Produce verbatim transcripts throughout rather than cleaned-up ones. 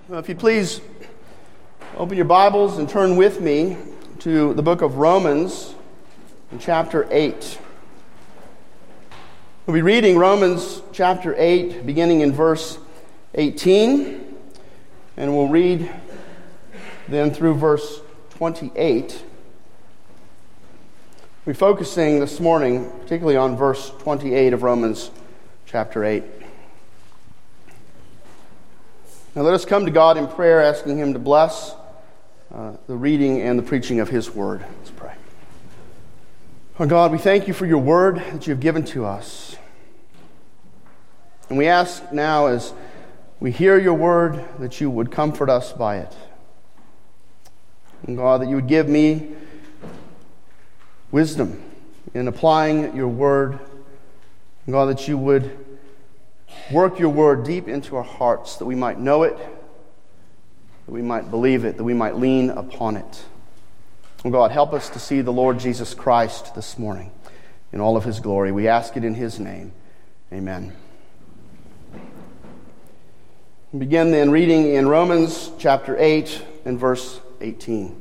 Well, if you please open your Bibles and turn with me to the book of Romans in chapter eight. We'll be reading Romans chapter eight, beginning in verse eighteen, and we'll read then through verse twenty-eight. We're focusing this morning particularly on verse twenty-eight of Romans chapter eight. Now let us come to God in prayer, asking Him to bless uh, the reading and the preaching of His Word. Let's pray. Oh God, we thank You for Your Word that You have given to us. And we ask now as we hear Your Word that You would comfort us by it. And God, that You would give me wisdom in applying Your Word. And God, that You would work Your Word deep into our hearts, that we might know it, that we might believe it, that we might lean upon it. Oh God, help us to see the Lord Jesus Christ this morning in all of His glory. We ask it in His name. Amen. We begin then reading in Romans chapter eight and verse eighteen.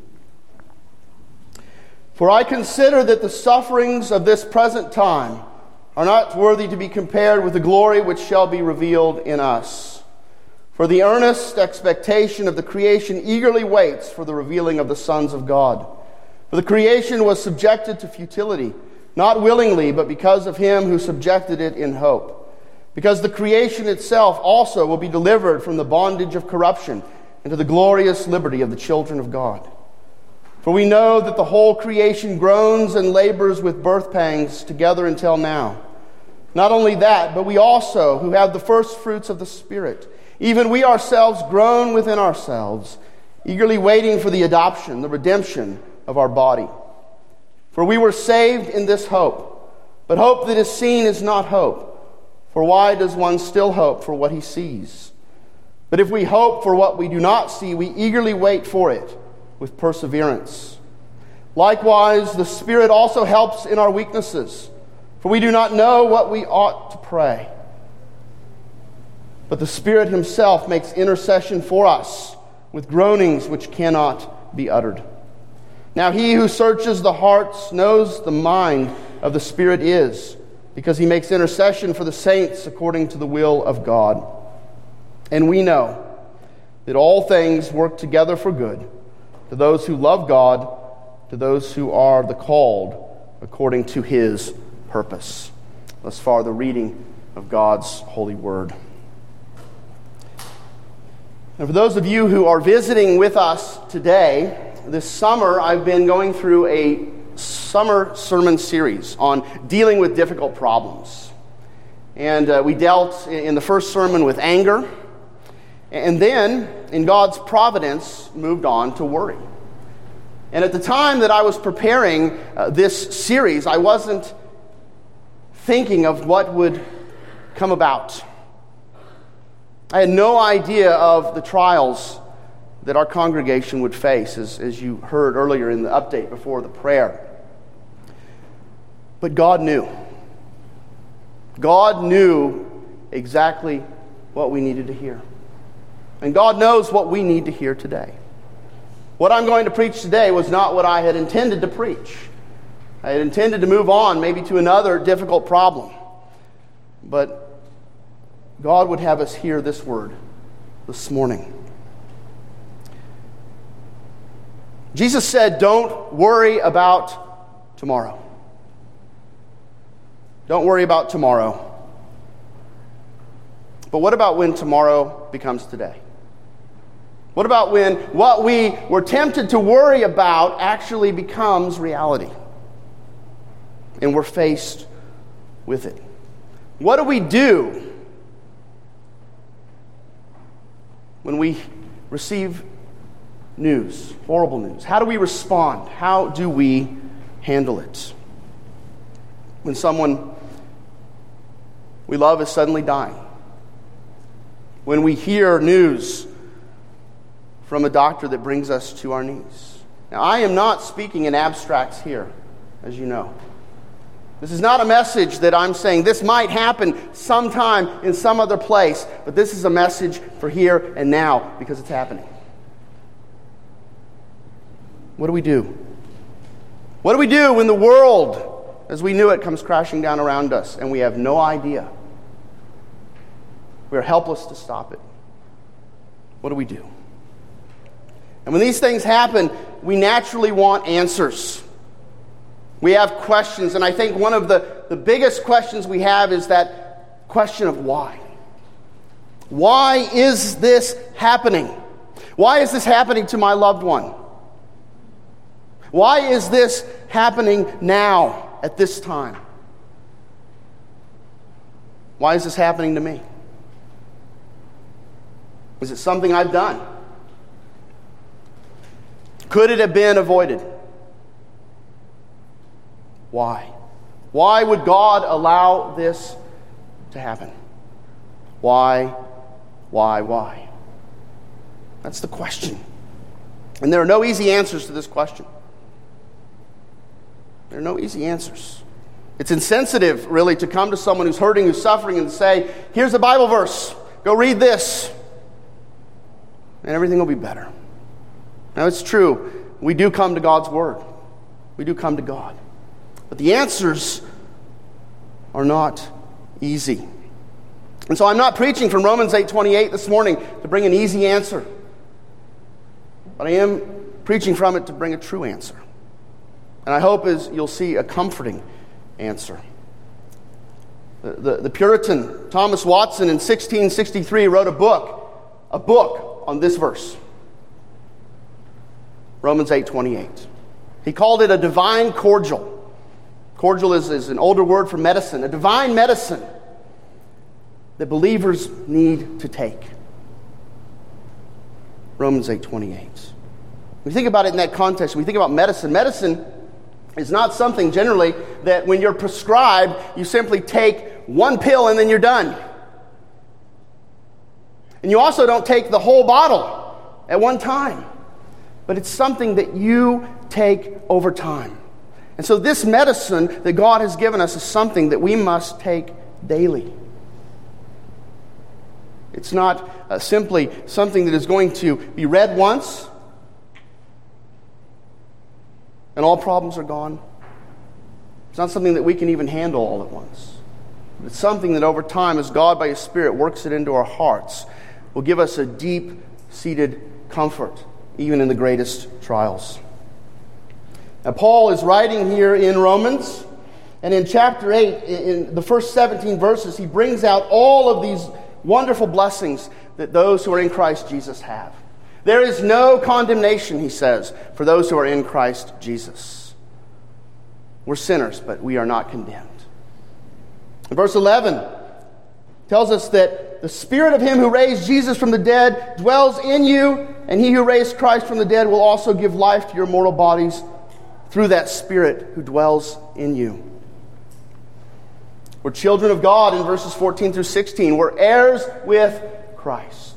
For I consider that the sufferings of this present time are not worthy to be compared with the glory which shall be revealed in us. For the earnest expectation of the creation eagerly waits for the revealing of the sons of God. For the creation was subjected to futility, not willingly, but because of Him who subjected it in hope. Because the creation itself also will be delivered from the bondage of corruption into the glorious liberty of the children of God. For we know that the whole creation groans and labors with birth pangs together until now. Not only that, but we also, who have the first fruits of the Spirit, even we ourselves groan within ourselves, eagerly waiting for the adoption, the redemption of our body. For we were saved in this hope. But hope that is seen is not hope. For why does one still hope for what he sees? But if we hope for what we do not see, we eagerly wait for it with perseverance. Likewise, the Spirit also helps in our weaknesses, for we do not know what we ought to pray. But the Spirit Himself makes intercession for us with groanings which cannot be uttered. Now He who searches the hearts knows the mind of the Spirit is, because He makes intercession for the saints according to the will of God. And we know that all things work together for good, to those who love God, to those who are the called according to His purpose. Thus far, the reading of God's holy word. And for those of you who are visiting with us today, this summer I've been going through a summer sermon series on dealing with difficult problems. And uh, we dealt in the first sermon with anger, and then, in God's providence, moved on to worry. And at the time that I was preparing uh, this series, I wasn't thinking of what would come about. I had no idea of the trials that our congregation would face, as, as you heard earlier in the update before the prayer. But God knew. God knew exactly what we needed to hear. And God knows what we need to hear today. What I'm going to preach today was not what I had intended to preach. I had intended to move on maybe to another difficult problem. But God would have us hear this word this morning. Jesus said, don't worry about tomorrow. Don't worry about tomorrow. But what about when tomorrow becomes today? What about when what we were tempted to worry about actually becomes reality? And we're faced with it. What do we do when we receive news, horrible news? How do we respond? How do we handle it? When someone we love is suddenly dying. When we hear news from a doctor that brings us to our knees. Now, I am not speaking in abstracts here, as you know. This is not a message that I'm saying this might happen sometime in some other place, but this is a message for here and now because it's happening. What do we do? What do we do when the world, as we knew it, comes crashing down around us and we have no idea? We are helpless to stop it. What do we do? And when these things happen, we naturally want answers. We have questions, and I think one of the, the biggest questions we have is that question of why. Why is this happening? Why is this happening to my loved one? Why is this happening now, at this time? Why is this happening to me? Is it something I've done? Could it have been avoided? Why? Why would God allow this to happen? Why? Why? Why? That's the question. And there are no easy answers to this question. There are no easy answers. It's insensitive, really, to come to someone who's hurting, who's suffering, and say, here's a Bible verse. Go read this. And everything will be better. Now, it's true. We do come to God's Word. We do come to God. But the answers are not easy. And so I'm not preaching from Romans eight twenty-eight this morning to bring an easy answer. But I am preaching from it to bring a true answer. And I hope is you'll see a comforting answer. The, the, the Puritan Thomas Watson in sixteen sixty-three wrote a book, a book on this verse. Romans eight twenty-eight. He called it a divine cordial. Cordial is, is an older word for medicine, a divine medicine that believers need to take. Romans eight twenty-eight. When we think about it in that context, when we think about medicine, medicine is not something generally that when you're prescribed, you simply take one pill and then you're done. And you also don't take the whole bottle at one time. But it's something that you take over time. And so this medicine that God has given us is something that we must take daily. It's not uh, simply something that is going to be read once and all problems are gone. It's not something that we can even handle all at once. But it's something that over time, as God by His Spirit works it into our hearts, will give us a deep-seated comfort, even in the greatest trials. Now, Paul is writing here in Romans, and in chapter eight, in the first seventeen verses, he brings out all of these wonderful blessings that those who are in Christ Jesus have. There is no condemnation, he says, for those who are in Christ Jesus. We're sinners, but we are not condemned. In verse eleven tells us that the Spirit of Him who raised Jesus from the dead dwells in you, and He who raised Christ from the dead will also give life to your mortal bodies through that Spirit who dwells in you. We're children of God in verses fourteen through sixteen. We're heirs with Christ.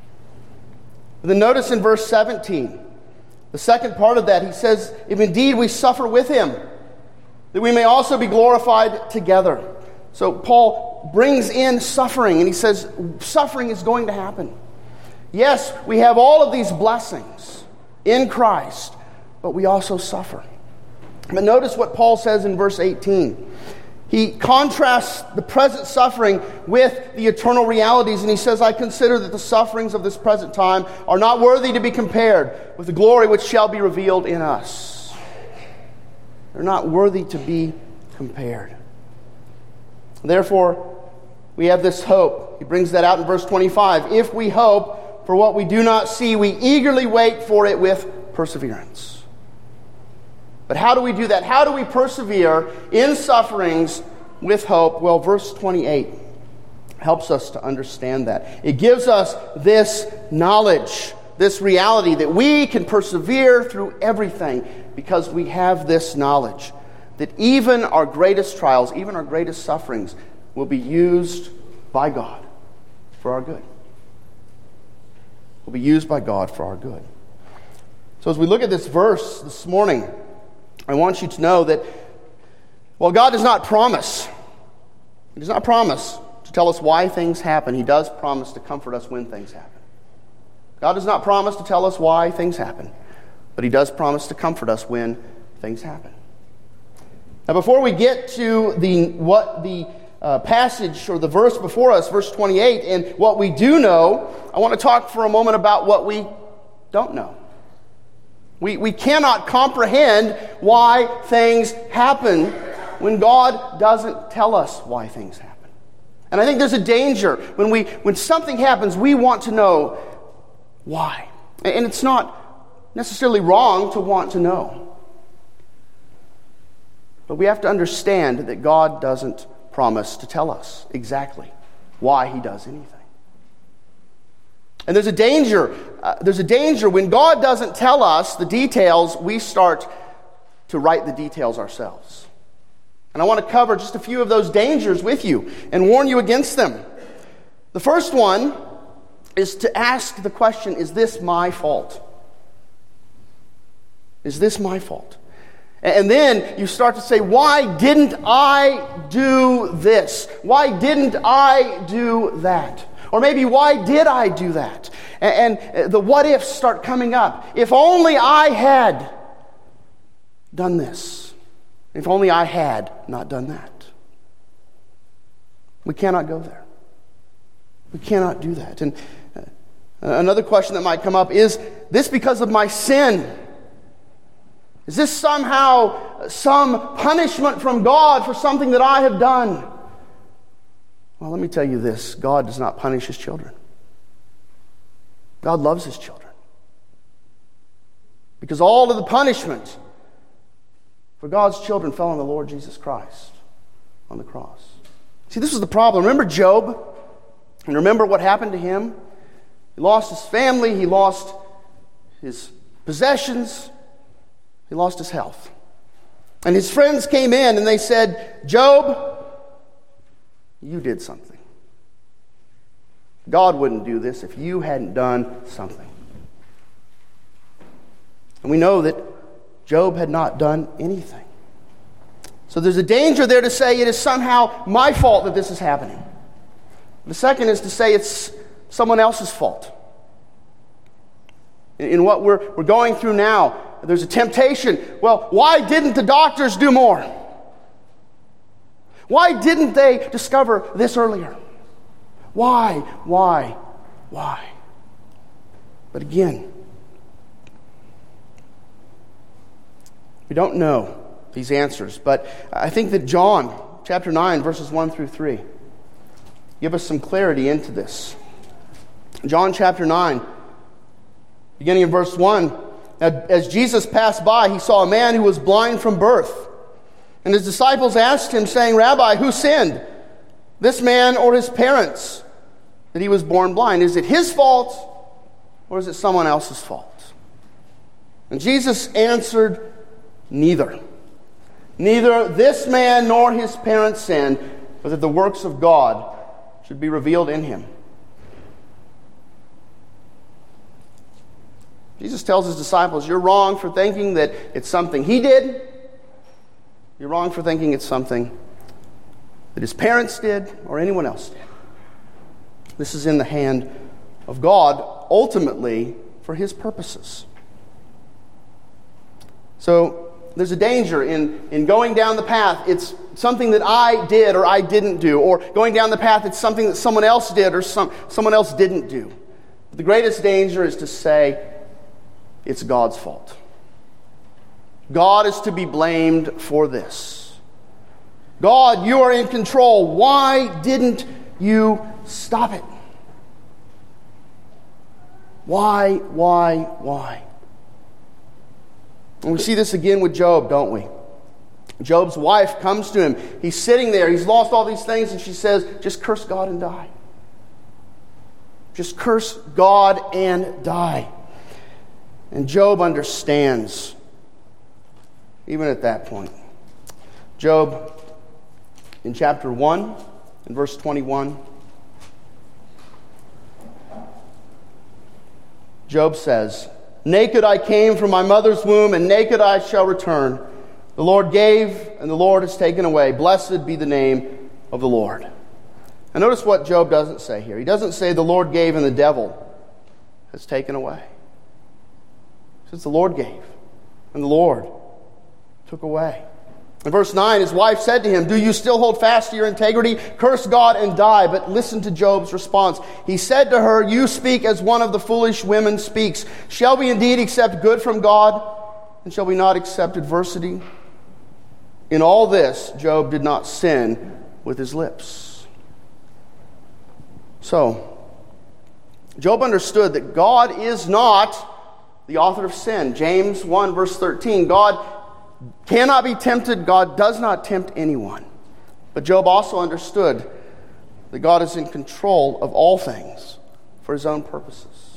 And then notice in verse seventeen, the second part of that, he says, if indeed we suffer with Him, that we may also be glorified together. So Paul brings in suffering, and he says suffering is going to happen. Yes, we have all of these blessings in Christ, but we also suffer. But notice what Paul says in verse eighteen. He contrasts the present suffering with the eternal realities, and he says, I consider that the sufferings of this present time are not worthy to be compared with the glory which shall be revealed in us. They're not worthy to be compared. Therefore, we have this hope. He brings that out in verse twenty-five. If we hope for what we do not see, we eagerly wait for it with perseverance. But how do we do that? How do we persevere in sufferings with hope? Well, verse twenty-eight helps us to understand that. It gives us this knowledge, this reality that we can persevere through everything because we have this knowledge that even our greatest trials, even our greatest sufferings will be used by God for our good. Will be used by God for our good. So as we look at this verse this morning, I want you to know that Well, God does not promise. He does not promise to tell us why things happen. He does promise to comfort us when things happen. God does not promise to tell us why things happen, but He does promise to comfort us when things happen. Now, before we get to the what the uh, passage or the verse before us, verse twenty-eight, and what we do know, I want to talk for a moment about what we don't know. We, we cannot comprehend why things happen when God doesn't tell us why things happen. And I think there's a danger when we when something happens, we want to know why. And it's not necessarily wrong to want to know. But we have to understand that God doesn't promise to tell us exactly why He does anything. And there's a danger. Uh, there's a danger when God doesn't tell us the details, we start to write the details ourselves. And I want to cover just a few of those dangers with you and warn you against them. The first one is to ask the question, is this my fault? Is this my fault? And then you start to say, why didn't I do this? Why didn't I do that? Or maybe, why did I do that? And the what ifs start coming up. If only I had done this. If only I had not done that. We cannot go there. We cannot do that. And another question that might come up is, this because of my sin? Is this somehow some punishment from God for something that I have done? Well, let me tell you this. God does not punish His children. God loves His children. Because all of the punishment for God's children fell on the Lord Jesus Christ on the cross. See, this was the problem. Remember Job? And remember what happened to him? He lost his family. He lost his possessions. He lost his health. And his friends came in and they said, Job, you did something. God wouldn't do this if you hadn't done something. And we know that Job had not done anything. So there's a danger there to say it is somehow my fault that this is happening. The second is to say it's someone else's fault. In what we're, we're going through now, there's a temptation. Well, why didn't the doctors do more? Why didn't they discover this earlier? Why? Why? Why? But again, we don't know these answers, but I think that John chapter nine, verses one through three, give us some clarity into this. John chapter nine, beginning in verse one, as Jesus passed by, he saw a man who was blind from birth. And his disciples asked him, saying, Rabbi, who sinned, this man or his parents, that he was born blind? Is it his fault or is it someone else's fault? And Jesus answered, neither. Neither this man nor his parents sinned, but that the works of God should be revealed in him. Jesus tells his disciples, you're wrong for thinking that it's something he did. You're wrong for thinking it's something that his parents did or anyone else did. This is in the hand of God, ultimately, for His purposes. So there's a danger in, in going down the path. It's something that I did or I didn't do. Or going down the path, it's something that someone else did or some, someone else didn't do. But the greatest danger is to say it's God's fault. God is to be blamed for this. God, you are in control. Why didn't you stop it? Why, why, why? And we see this again with Job, don't we? Job's wife comes to him. He's sitting there. He's lost all these things, and she says, just curse God and die. Just curse God and die. And Job understands, even at that point. Job, in chapter one, in verse twenty-one, Job says, naked I came from my mother's womb, and naked I shall return. The Lord gave, and the Lord has taken away. Blessed be the name of the Lord. And notice what Job doesn't say here. He doesn't say the Lord gave and the devil has taken away. He says the Lord gave, and the Lord took away. In verse nine, his wife said to him, "Do you still hold fast to your integrity? Curse God and die." But listen to Job's response. He said to her, "You speak as one of the foolish women speaks. Shall we indeed accept good from God, and shall we not accept adversity?" In all this, Job did not sin with his lips. So, Job understood that God is not the author of sin. James one verse thirteen, God cannot be tempted. God does not tempt anyone. But Job also understood that God is in control of all things for his own purposes.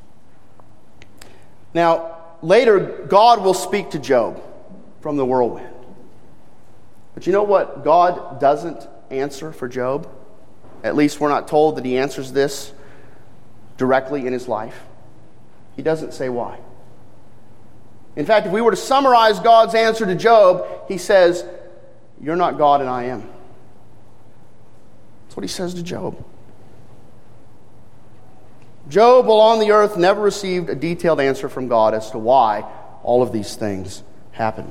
Now, later, God will speak to Job from the whirlwind. But you know what God doesn't answer for Job? At least we're not told that he answers this directly in his life. He doesn't say why. In fact, if we were to summarize God's answer to Job, he says, "You're not God and I am." That's what he says to Job. Job, while on the earth, never received a detailed answer from God as to why all of these things happened.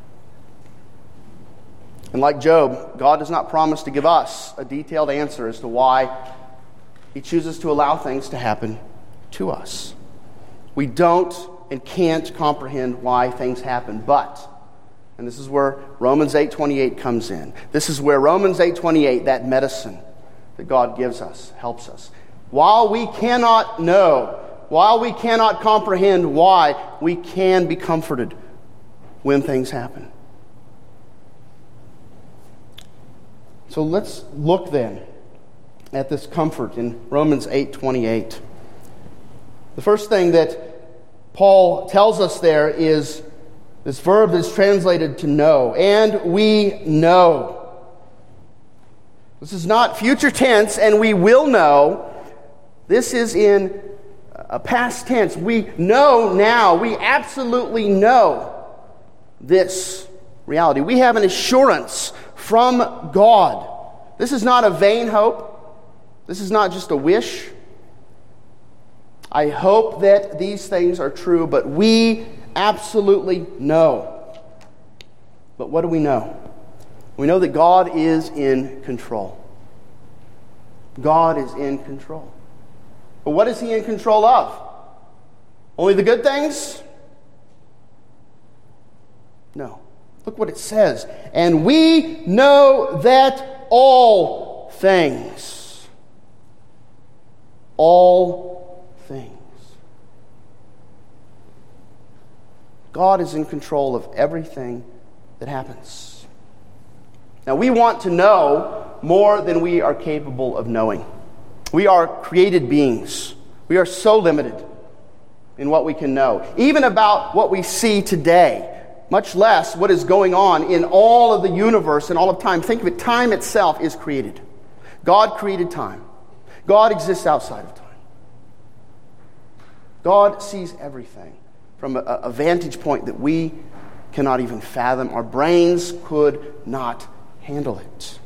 And like Job, God does not promise to give us a detailed answer as to why he chooses to allow things to happen to us. We don't and can't comprehend why things happen, but, and this is where Romans eight twenty-eight comes in. This is where Romans eight twenty-eight, that medicine that God gives us, helps us. While we cannot know, while we cannot comprehend why, we can be comforted when things happen. So let's look then at this comfort in Romans eight twenty-eight. The first thing that Paul tells us there is this verb that is translated to know. And we know. This is not future tense, and we will know. This is in a past tense. We know now. We absolutely know this reality. We have an assurance from God. This is not a vain hope. This is not just a wish. I hope that these things are true, but we absolutely know. But what do we know? We know that God is in control. God is in control. But what is he in control of? Only the good things? No. Look what it says. And we know that all things, all things. God is in control of everything that happens. Now, we want to know more than we are capable of knowing. We are created beings. We are so limited in what we can know, even about what we see today, much less what is going on in all of the universe and all of time. Think of it, time itself is created. God created time. God exists outside of time. God sees everything from a, a vantage point that we cannot even fathom. Our brains could not handle it.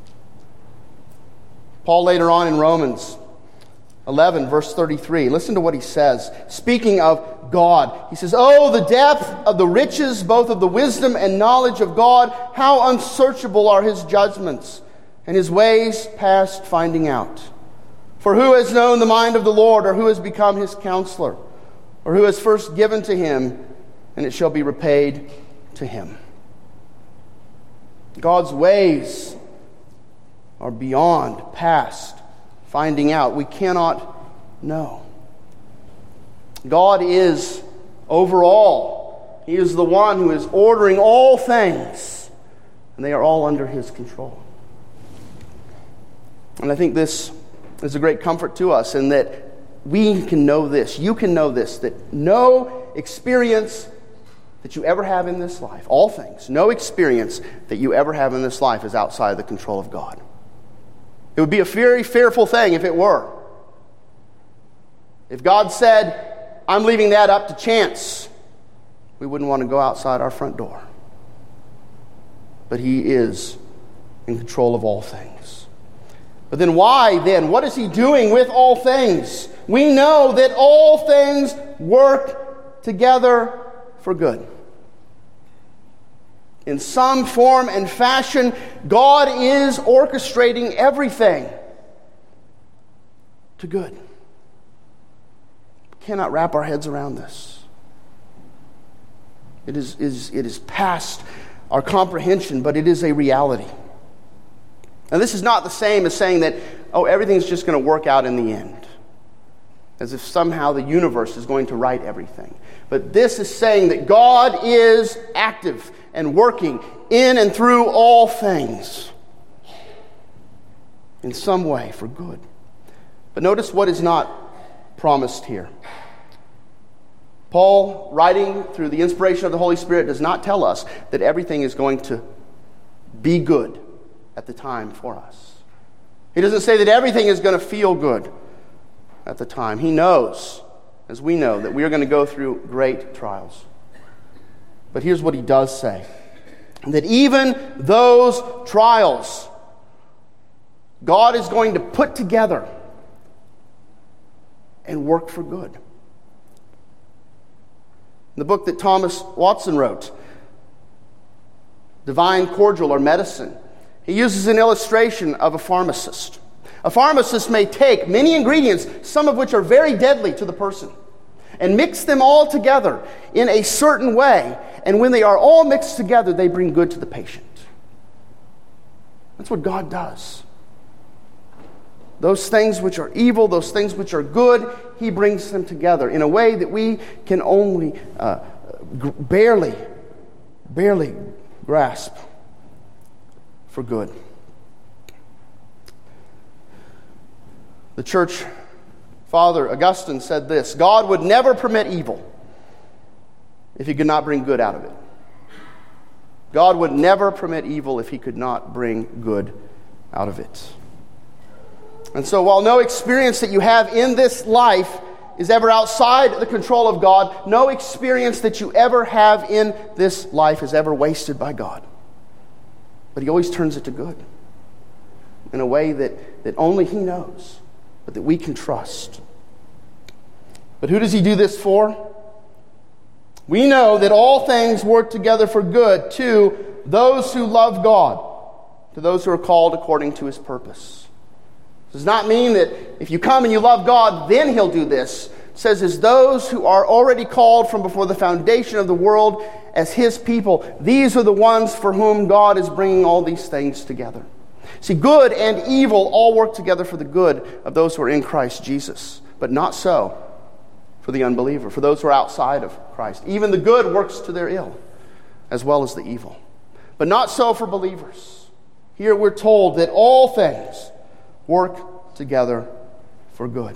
Paul later on in Romans eleven, verse thirty-three, listen to what he says. Speaking of God, he says, "Oh, the depth of the riches, both of the wisdom and knowledge of God, how unsearchable are his judgments, and his ways past finding out. For who has known the mind of the Lord, or who has become his counselor, or who has first given to him, and it shall be repaid to him." God's ways are beyond, past finding out. We cannot know. God is over all. He is the one who is ordering all things, and they are all under his control. And I think this is a great comfort to us in that we can know this, you can know this, that no experience that you ever have in this life, all things, no experience that you ever have in this life is outside the control of God. It would be a very fearful thing if it were. If God said, "I'm leaving that up to chance," we wouldn't want to go outside our front door. but he is in control of all things. But then why then? What is he doing with all things? We know that all things work together for good. In some form and fashion, God is orchestrating everything to good. We cannot wrap our heads around this. It is, is, it is past our comprehension, but it is a reality. Now, this is not the same as saying that, oh, everything's just going to work out in the end, as if somehow the universe is going to right everything. But this is saying that God is active and working in and through all things in some way for good. But notice what is not promised here. Paul, writing through the inspiration of the Holy Spirit, does not tell us that everything is going to be good at the time for us. He doesn't say that everything is going to feel good at the time. He knows, as we know, that we are going to go through great trials. But here's what he does say. That even those trials, God is going to put together and work for good. The book that Thomas Watson wrote, Divine Cordial or Medicine, he uses an illustration of a pharmacist. A pharmacist may take many ingredients, some of which are very deadly to the person, and mix them all together in a certain way. And when they are all mixed together, they bring good to the patient. That's what God does. Those things which are evil, those things which are good, he brings them together in a way that we can only uh, g- barely, barely grasp for good. The church father, Augustine, said this: God would never permit evil if he could not bring good out of it. God would never permit evil if he could not bring good out of it. And so while no experience that you have in this life is ever outside the control of God, no experience that you ever have in this life is ever wasted by God. But he always turns it to good in a way that, that only he knows, but that we can trust. But who does he do this for? We know that all things work together for good to those who love God, to those who are called according to his purpose. It does not mean that if you come and you love God, then he'll do this. It says, as those who are already called from before the foundation of the world as his people, these are the ones for whom God is bringing all these things together. See, good and evil all work together for the good of those who are in Christ Jesus, but not so for the unbeliever, for those who are outside of Christ. Even the good works to their ill, as well as the evil. But not so for believers. Here we're told that all things work together for good.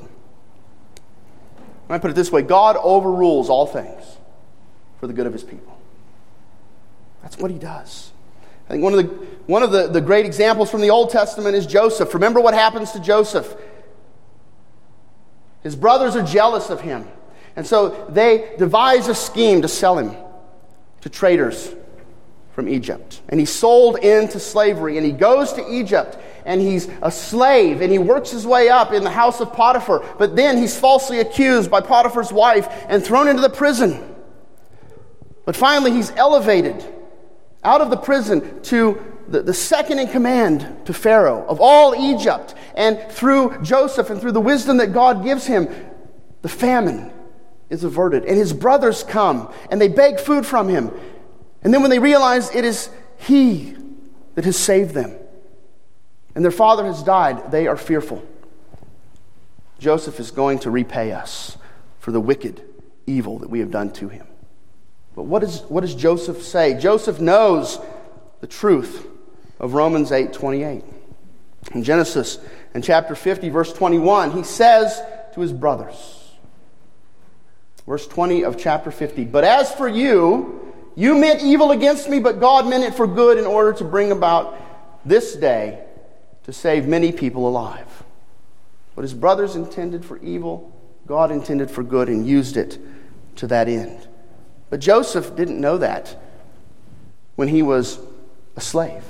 I put it this way: God overrules all things for the good of his people. That's what he does. I think one of the one of the, the great examples from the Old Testament is Joseph. Remember what happens to Joseph. His brothers are jealous of him. And so they devise a scheme to sell him to traders from Egypt. And he's sold into slavery. And he goes to Egypt and he's a slave. And he works his way up in the house of Potiphar. But then he's falsely accused by Potiphar's wife and thrown into the prison. But finally he's elevated out of the prison to the, the second in command to Pharaoh of all Egypt. And through Joseph and through the wisdom that God gives him, the famine is averted. And his brothers come and they beg food from him. And then when they realize it is he that has saved them and their father has died, they are fearful. Joseph is going to repay us for the wicked evil that we have done to him. But what, is, what does Joseph say? Joseph knows the truth of Romans eight twenty-eight. In Genesis, in chapter fifty, verse twenty-one, he says to his brothers, verse twenty of chapter fifty, "But as for you, you meant evil against me, but God meant it for good in order to bring about this day to save many people alive." What his brothers intended for evil, God intended for good and used it to that end. But Joseph didn't know that when he was a slave.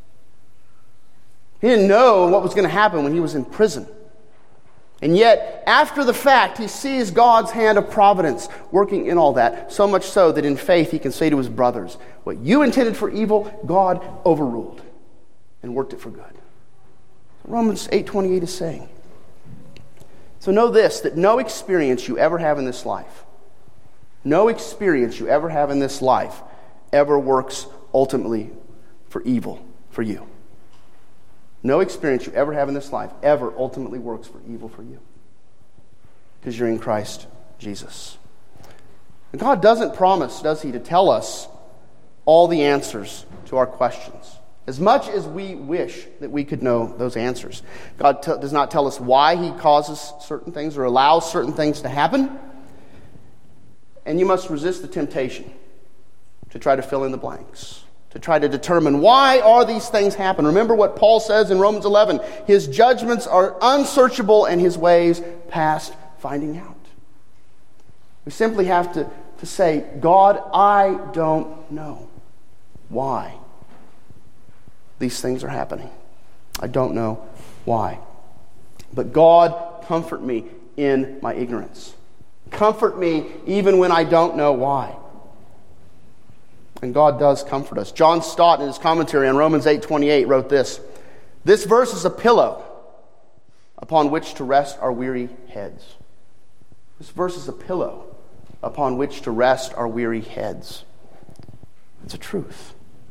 He didn't know what was going to happen when he was in prison. And yet, after the fact, he sees God's hand of providence working in all that, so much so that in faith he can say to his brothers, what you intended for evil, God overruled and worked it for good. Romans eight twenty-eight is saying. So know this, that no experience you ever have in this life, no experience you ever have in this life ever works ultimately for evil for you. No experience you ever have in this life ever ultimately works for evil for you. Because you're in Christ Jesus. And God doesn't promise, does he, to tell us all the answers to our questions. As much as we wish that we could know those answers. God t- does not tell us why he causes certain things or allows certain things to happen. And you must resist the temptation to try to fill in the blanks, to try to determine why are these things happen. Remember what Paul says in Romans eleven, his judgments are unsearchable and his ways past finding out. We simply have to, to say, God, I don't know why these things are happening. I don't know why. But God, comfort me in my ignorance. Comfort me even when I don't know why. And God does comfort us. John Stott, in his commentary on Romans eight twenty-eight, wrote this, this verse is a pillow upon which to rest our weary heads. This verse is a pillow upon which to rest our weary heads. It's a truth.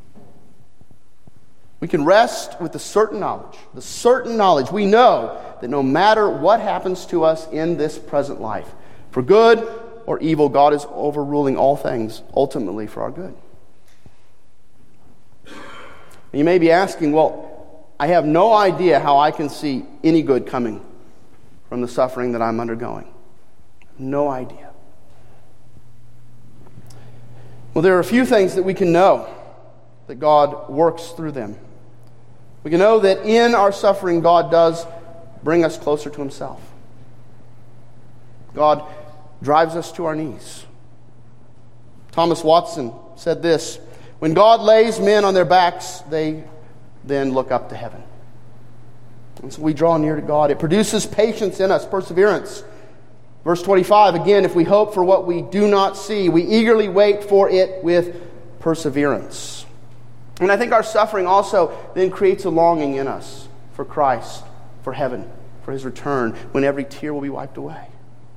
We can rest with the certain knowledge, the certain knowledge. We know that no matter what happens to us in this present life, for good or evil, God is overruling all things, ultimately for our good. And you may be asking, well, I have no idea how I can see any good coming from the suffering that I'm undergoing. No idea. Well, there are a few things that we can know that God works through them. We can know that in our suffering, God does bring us closer to himself. God drives us to our knees. Thomas Watson said this, when God lays men on their backs, they then look up to heaven. And so we draw near to God. It produces patience in us, perseverance. Verse twenty-five, again, if we hope for what we do not see, we eagerly wait for it with perseverance. And I think our suffering also then creates a longing in us for Christ, for heaven, for his return, when every tear will be wiped away.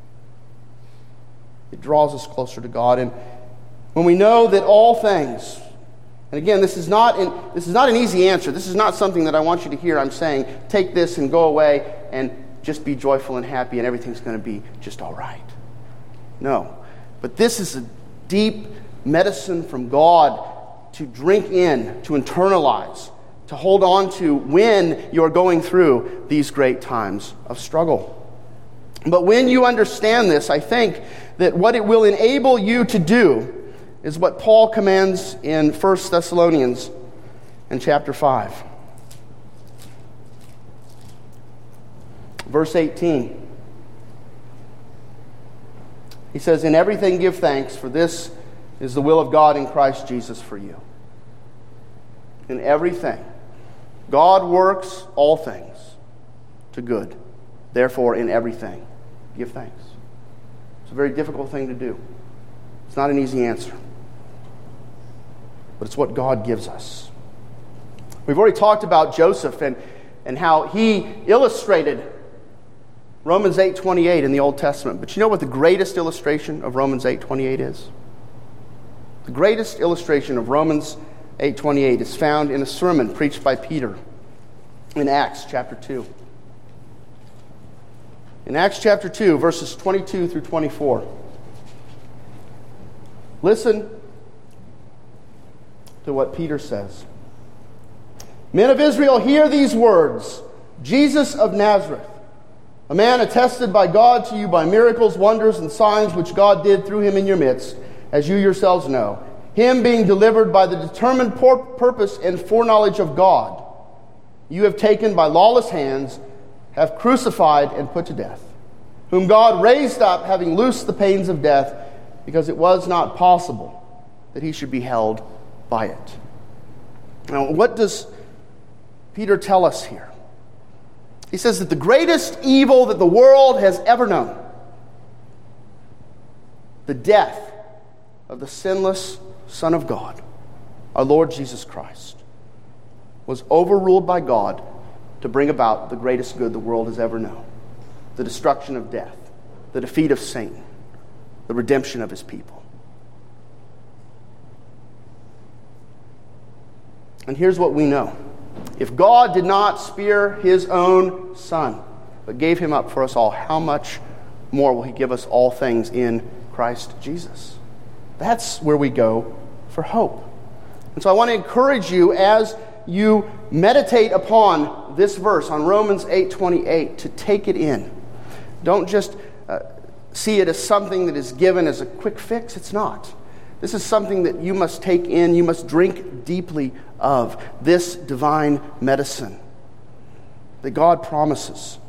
It draws us closer to God. And when we know that all things, and again, this is not an, this is not an easy answer. This is not something that I want you to hear. I'm saying, take this and go away and just be joyful and happy and everything's going to be just all right. No. But this is a deep medicine from God to drink in, to internalize, to hold on to when you're going through these great times of struggle. But when you understand this, I think that what it will enable you to do is what Paul commands in First Thessalonians in chapter five. Verse eighteen. He says, in everything give thanks, for this is the will of God in Christ Jesus for you. In everything. God works all things to good. Therefore, in everything, give thanks. It's a very difficult thing to do. It's not an easy answer. But it's what God gives us. We've already talked about Joseph and, and how he illustrated Romans eight twenty-eight in the Old Testament. But you know what the greatest illustration of Romans eight twenty-eight is? The greatest illustration of Romans eight twenty-eight is found in a sermon preached by Peter in Acts chapter two. In Acts chapter two, verses twenty-two through twenty-four. Listen to what Peter says. Men of Israel, hear these words. Jesus of Nazareth, a man attested by God to you by miracles, wonders, and signs which God did through him in your midst, as you yourselves know. Him being delivered by the determined pur- purpose and foreknowledge of God, you have taken by lawless hands, have crucified and put to death, whom God raised up, having loosed the pains of death, because it was not possible that he should be held by it. Now, what does Peter tell us here? He says that the greatest evil that the world has ever known, the death of the sinless Son of God, our Lord Jesus Christ, was overruled by God to bring about the greatest good the world has ever known, the destruction of death, the defeat of Satan, the redemption of his people. And here's what we know. If God did not spare his own Son, but gave him up for us all, how much more will he give us all things in Christ Jesus? That's where we go for hope. And so I want to encourage you, as you meditate upon this verse, on Romans eight twenty-eight, to take it in. Don't just uh, see it as something that is given as a quick fix. It's not. This is something that you must take in, you must drink deeply of, this divine medicine that God promises.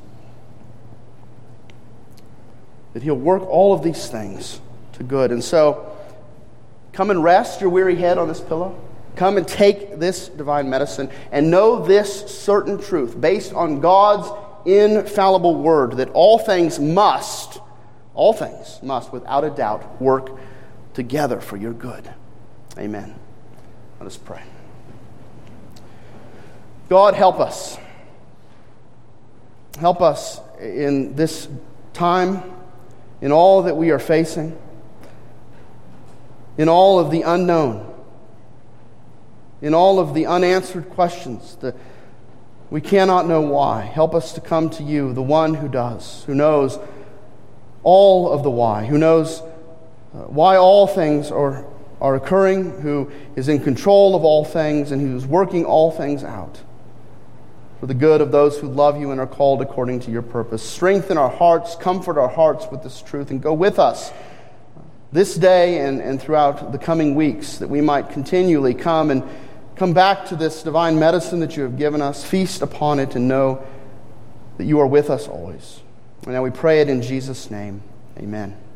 That he'll work all of these things to good. And so, come and rest your weary head on this pillow. Come and take this divine medicine and know this certain truth based on God's infallible word, that all things must, all things must, without a doubt, work together for your good. Amen. Let us pray. God, help us. Help us in this time, in all that we are facing, in all of the unknown, in all of the unanswered questions that we cannot know why. Help us to come to you, the one who does, who knows all of the why, who knows uh, why all things are, are occurring, who is in control of all things, and who is working all things out for the good of those who love you and are called according to your purpose. Strengthen our hearts, comfort our hearts with this truth, and go with us this day and, and throughout the coming weeks, that we might continually come and come back to this divine medicine that you have given us, feast upon it, and know that you are with us always. And now we pray it in Jesus' name. Amen.